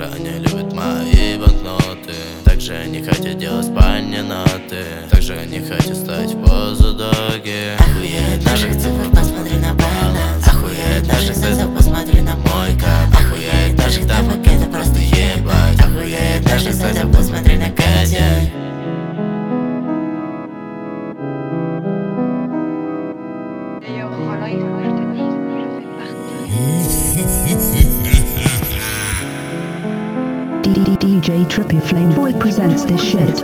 они любят мои банкноты. Также они хотят делать спальни ноты. Также они хотят стать в позу доги. Охуеть наших цифр, посмотри на баланс. Охуеть наших зайцев, посмотри на мой кап. Охуеть наших тапок, это просто ебать. Охуеть наших зайцев, посмотри на Катя. DJ Trippy Flame Boy presents this shit.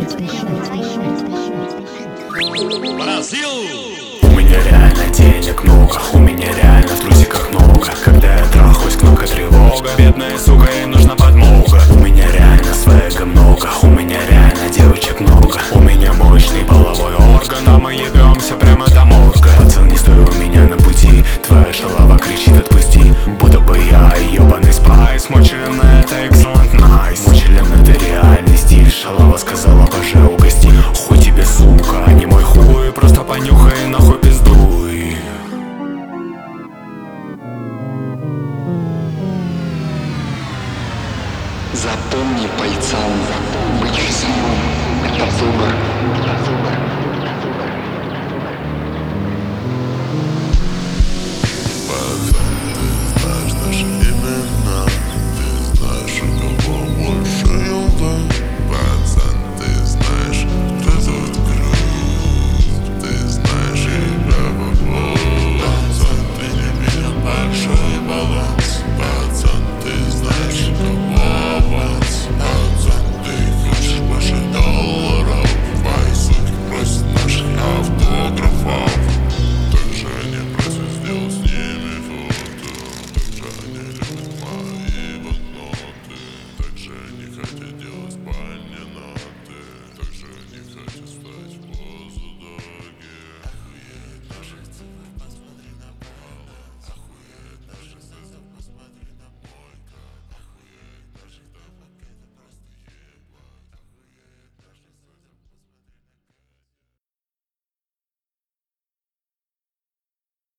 Бразил! У меня реально денег много, у меня реально в трусиках много. Когда я трахаюсь, кнопка тревога. Бедная сука, ей нужна подмога. У меня реально свега много, у меня реально девочек много. У меня мощный половой орган, а мы ебемся прямо до мозга. Пацан, не стой у меня на пути, твоя шалава кричит отпусти. Будто бы я ебаный спайс, мой член это excellent nice. Мой член это реальный стиль, шалава сказала боже угости. Хуй тебе сука, а не мой хуй, просто понюхай нахуй пиздуй. Запомни, пальцам, быть счастливым — это выбор.